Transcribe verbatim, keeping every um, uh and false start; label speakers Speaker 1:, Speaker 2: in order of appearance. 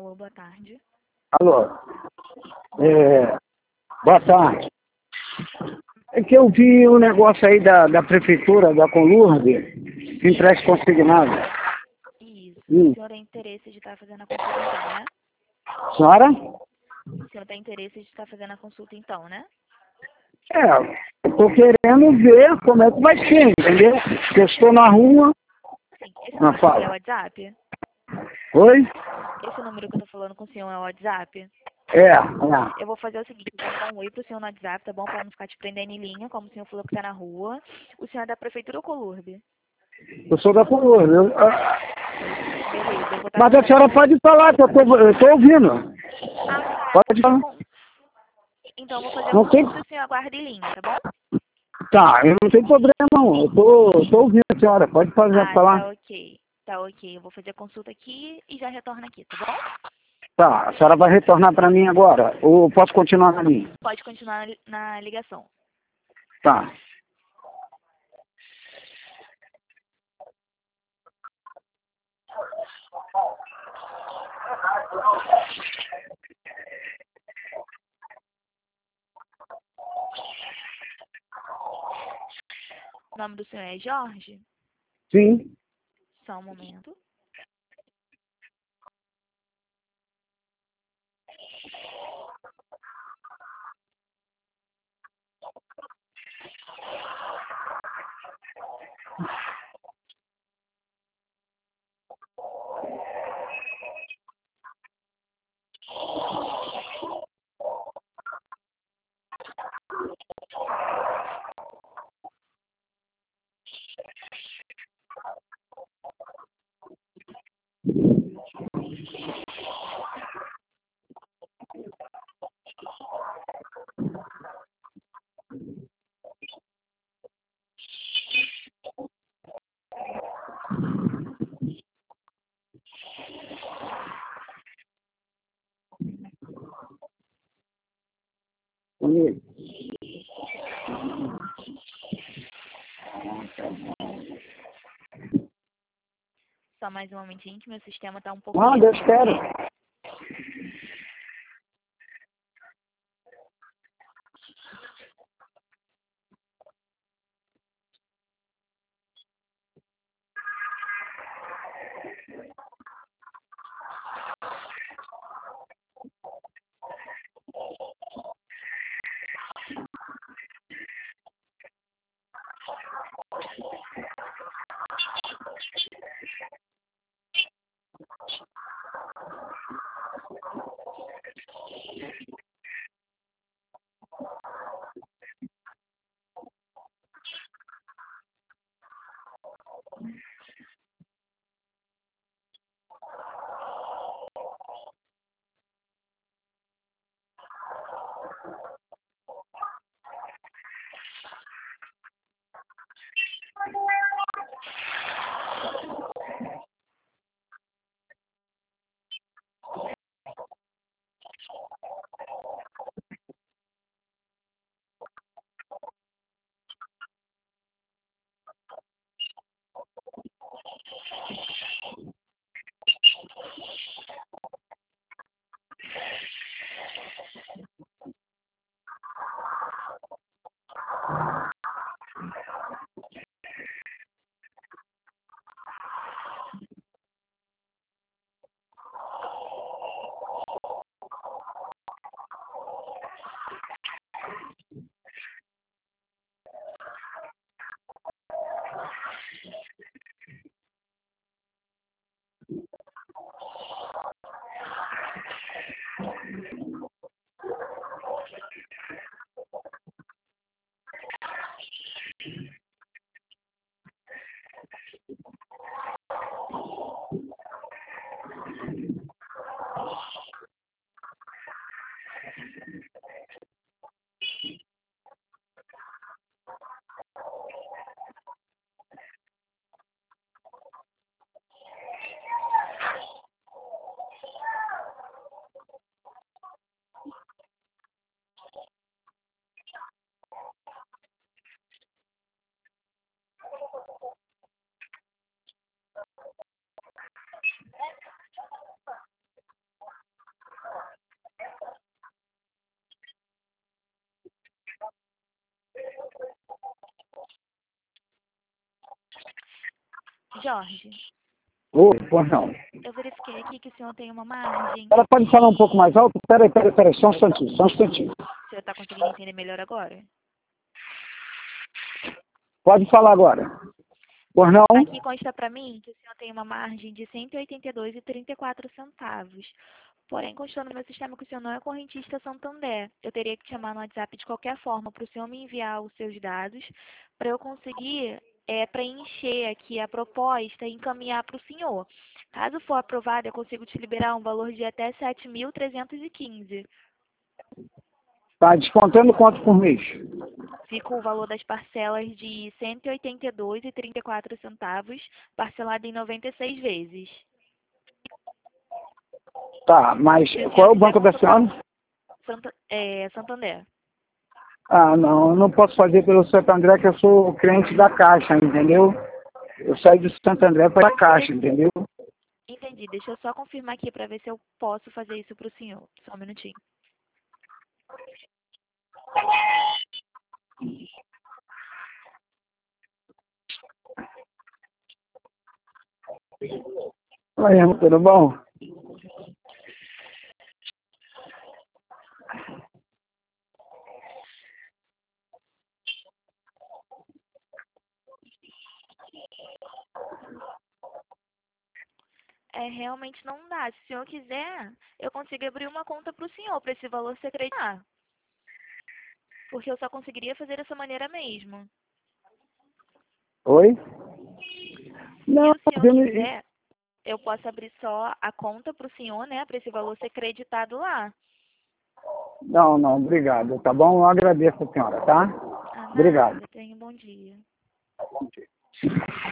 Speaker 1: Alô, boa tarde.
Speaker 2: Alô. É, boa tarde. É que eu vi um negócio aí da, da prefeitura, da Colurde, que empréstimo consignado.
Speaker 1: Isso.
Speaker 2: Hum.
Speaker 1: O senhor tem interesse de estar fazendo a consulta então, né?
Speaker 2: Senhora?
Speaker 1: O senhor tem interesse de estar fazendo a consulta então, né?
Speaker 2: É, eu tô querendo ver como é que vai ser, entendeu? Porque eu estou na rua.
Speaker 1: Sim. Esse
Speaker 2: Na
Speaker 1: número aqui é o
Speaker 2: fala.
Speaker 1: WhatsApp?
Speaker 2: Oi?
Speaker 1: Esse número que eu tô falando com o senhor é o WhatsApp?
Speaker 2: É, é.
Speaker 1: Eu vou fazer o seguinte, eu vou mandar um oi pro senhor no WhatsApp, tá bom? Pra não ficar te prendendo em linha, como o senhor falou que tá na rua. O senhor é da prefeitura ou Colurde?
Speaker 2: Eu sou da Colurde. Eu, ah,
Speaker 1: Beleza, eu vou estar
Speaker 2: mas a
Speaker 1: mandando
Speaker 2: senhora
Speaker 1: um...
Speaker 2: pode falar, que eu tô, eu tô ouvindo.
Speaker 1: Ah, tá, eu vou
Speaker 2: Pode
Speaker 1: fazer a
Speaker 2: falar.
Speaker 1: con... Então, eu vou fazer a
Speaker 2: Não tem.
Speaker 1: consulta e o senhor aguarda em linha, tá bom?
Speaker 2: Tá, eu não tenho problema não. Eu tô, eu tô ouvindo a senhora. Pode fazer,
Speaker 1: Ah,
Speaker 2: falar.
Speaker 1: tá ok. Tá ok. Eu vou fazer a consulta aqui e já retorno aqui, tá bom?
Speaker 2: Tá, a senhora vai retornar para mim agora? Ou posso continuar na linha?
Speaker 1: Pode continuar na ligação.
Speaker 2: Tá.
Speaker 1: O nome do senhor é Jorge?
Speaker 2: Sim.
Speaker 1: Só um momento. Só mais um momentinho que meu sistema tá um pouco
Speaker 2: Ah,
Speaker 1: lento.
Speaker 2: eu espero.
Speaker 1: Jorge,
Speaker 2: Oi, pois não.
Speaker 1: eu verifiquei aqui que o senhor tem uma margem.
Speaker 2: Ela pode falar um pouco mais alto? Peraí, peraí, peraí, só um instantinho, só um instantinho.
Speaker 1: O senhor está conseguindo entender melhor agora?
Speaker 2: Pode falar agora. Pois não?
Speaker 1: Aqui consta para mim que o senhor tem uma margem de cento e oitenta e dois reais e trinta e quatro centavos. Porém, constou no meu sistema que o senhor não é correntista Santander. Eu teria que te chamar no WhatsApp de qualquer forma para o senhor me enviar os seus dados para eu conseguir é, preencher aqui a proposta e encaminhar para o senhor. Caso for aprovado, eu consigo te liberar um valor de até sete mil trezentos e quinze.
Speaker 2: Tá descontando quanto por mês?
Speaker 1: Fica o valor das parcelas de cento e oitenta e dois reais e trinta e quatro centavos, parcelado em noventa e seis vezes.
Speaker 2: Tá, mas
Speaker 1: Se o
Speaker 2: qual é
Speaker 1: senhor
Speaker 2: o
Speaker 1: quiser
Speaker 2: banco da
Speaker 1: consultar
Speaker 2: senhora?
Speaker 1: Santa, é, Santander.
Speaker 2: Ah, não, eu não posso fazer pelo Santo André, que eu sou cliente da Caixa, entendeu? Eu saí do Santo André para a Caixa, entendeu?
Speaker 1: Entendi. Deixa eu só confirmar aqui para ver se eu posso fazer isso para o senhor. Só um minutinho.
Speaker 2: Oi, irmão, tudo bom?
Speaker 1: É, realmente não dá. Se o senhor quiser, eu consigo abrir uma conta para o senhor, para esse valor se acreditar. Porque eu só conseguiria fazer dessa maneira mesmo.
Speaker 2: Oi?
Speaker 1: Se
Speaker 2: Não,
Speaker 1: o senhor
Speaker 2: eu me-
Speaker 1: quiser, eu posso abrir só a conta para o senhor, né? Para esse valor ser creditado lá.
Speaker 2: não, não, obrigado, tá bom? Eu agradeço a senhora, tá?
Speaker 1: Ah,
Speaker 2: Obrigado.
Speaker 1: nada. Tenha um bom dia.